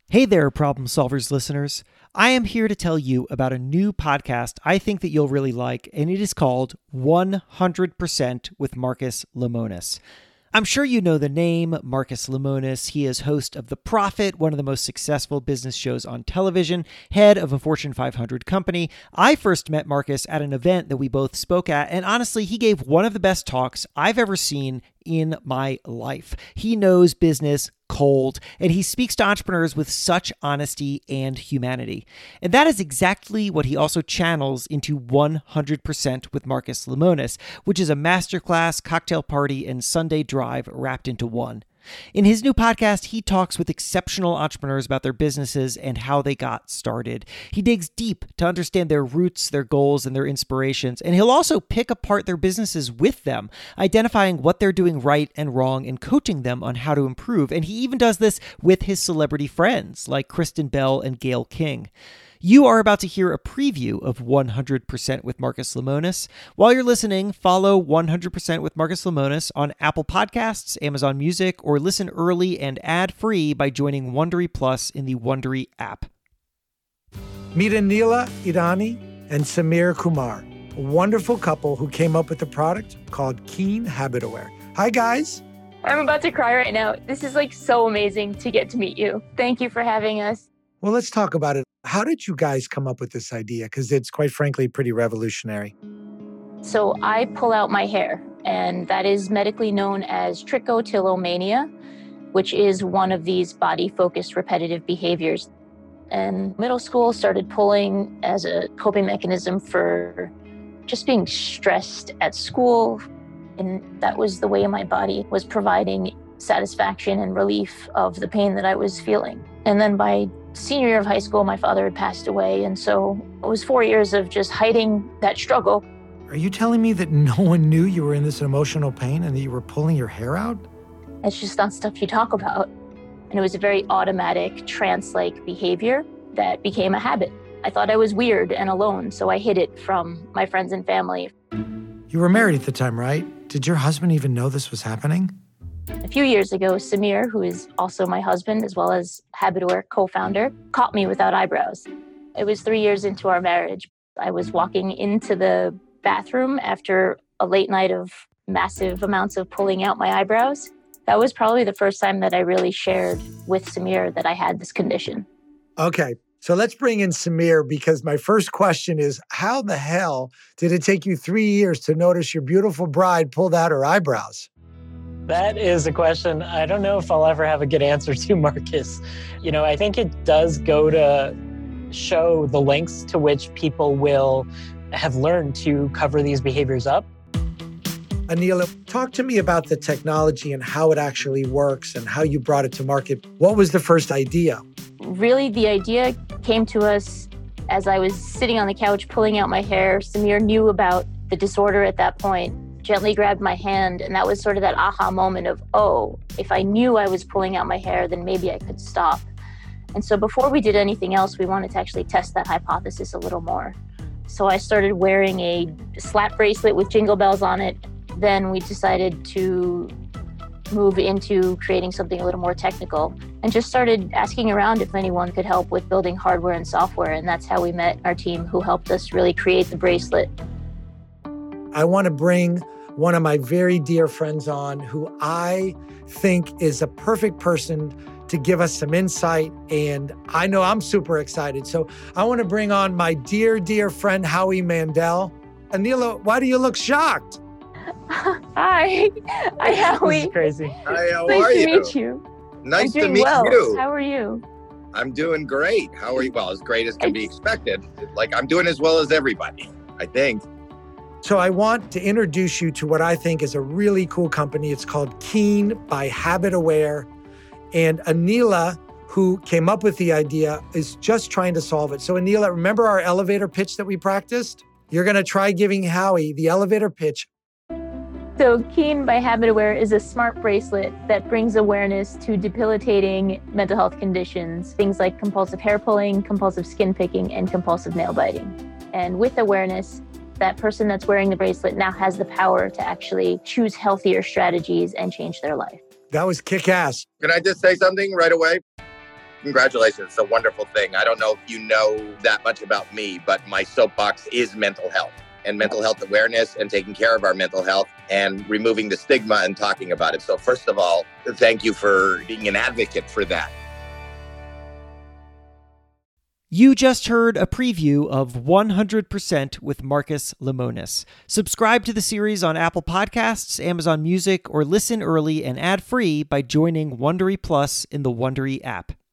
Hey there, Problem Solvers listeners. I am here to tell you about a new podcast I think that you'll really like, and it is called 100% with Marcus Lemonis. I'm sure you know the name Marcus Lemonis. He is host of The Profit, one of the most successful business shows on television, head of a Fortune 500 company. I first met Marcus at an event that we both spoke at, and honestly, he gave one of the best talks I've ever seen in my life. He knows business cold, and he speaks to entrepreneurs with such honesty and humanity. And that is exactly what he also channels into 100% with Marcus Lemonis, which is a masterclass, cocktail party, and Sunday drive wrapped into one. In his new podcast, he talks with exceptional entrepreneurs about their businesses and how they got started. He digs deep to understand their roots, their goals, and their inspirations, and he'll also pick apart their businesses with them, identifying what they're doing right and wrong and coaching them on how to improve. And he even does this with his celebrity friends like Kristen Bell and Gayle King. You are about to hear a preview of 100% with Marcus Lemonis. While you're listening, follow 100% with Marcus Lemonis on Apple Podcasts, Amazon Music, or listen early and ad-free by joining Wondery Plus in the Wondery app. Meet Anila Irani and Samir Kumar, a wonderful couple who came up with a product called Keen Habit Aware. Hi, guys. I'm about to cry right now. This is so amazing to get to meet you. Thank you for having us. Well, let's talk about it. How did you guys come up with this idea? Because it's quite frankly pretty revolutionary. So I pull out my hair, and that is medically known as trichotillomania, which is one of these body-focused repetitive behaviors. And middle school started pulling as a coping mechanism for just being stressed at school. And that was the way my body was providing satisfaction and relief of the pain that I was feeling. And then by senior year of high school, my father had passed away. And so it was 4 years of just hiding that struggle. Are you telling me that no one knew you were in this emotional pain and that you were pulling your hair out? It's just not stuff you talk about. And it was a very automatic, trance-like behavior that became a habit. I thought I was weird and alone, so I hid it from my friends and family. You were married at the time, right? Did your husband even know this was happening? A few years ago, Samir, who is also my husband, as well as Habit Aware co-founder, caught me without eyebrows. It was 3 years into our marriage. I was walking into the bathroom after a late night of massive amounts of pulling out my eyebrows. That was probably the first time that I really shared with Samir that I had this condition. Okay, so let's bring in Samir, because my first question is, how the hell did it take you 3 years to notice your beautiful bride pulled out her eyebrows? That is a question I don't know if I'll ever have a good answer to, Marcus. I think it does go to show the lengths to which people will have learned to cover these behaviors up. Anila, talk to me about the technology and how it actually works and how you brought it to market. What was the first idea? Really, the idea came to us as I was sitting on the couch pulling out my hair. Samir knew about the disorder at that point, gently grabbed my hand, and that was sort of that aha moment of, oh, if I knew I was pulling out my hair, then maybe I could stop. And so before we did anything else, we wanted to actually test that hypothesis a little more. So I started wearing a slap bracelet with jingle bells on it. Then we decided to move into creating something a little more technical and just started asking around if anyone could help with building hardware and software. And that's how we met our team who helped us really create the bracelet. I want to bring one of my very dear friends on who I think is a perfect person to give us some insight. And I know I'm super excited. So I want to bring on my dear, dear friend, Howie Mandel. Anila, why do you look shocked? Hi. Hi, Howie. This is crazy. Hi, how Nice are to you? meet you. Nice I'm to doing meet well. you. How are you? I'm doing great. How are you? Well, as great as can be expected. I'm doing as well as everybody, I think. So I want to introduce you to what I think is a really cool company. It's called Keen by Habit Aware. And Anila, who came up with the idea, is just trying to solve it. So Anila, remember our elevator pitch that we practiced? You're going to try giving Howie the elevator pitch. So Keen by Habit Aware is a smart bracelet that brings awareness to debilitating mental health conditions, things like compulsive hair pulling, compulsive skin picking, and compulsive nail biting. And with awareness, that person that's wearing the bracelet now has the power to actually choose healthier strategies and change their life. That was kick-ass. Can I just say something right away? Congratulations. It's a wonderful thing. I don't know if you know that much about me, but my soapbox is mental health and mental health awareness and taking care of our mental health and removing the stigma and talking about it. So first of all, thank you for being an advocate for that. You just heard a preview of 100% with Marcus Lemonis. Subscribe to the series on Apple Podcasts, Amazon Music, or listen early and ad-free by joining Wondery Plus in the Wondery app.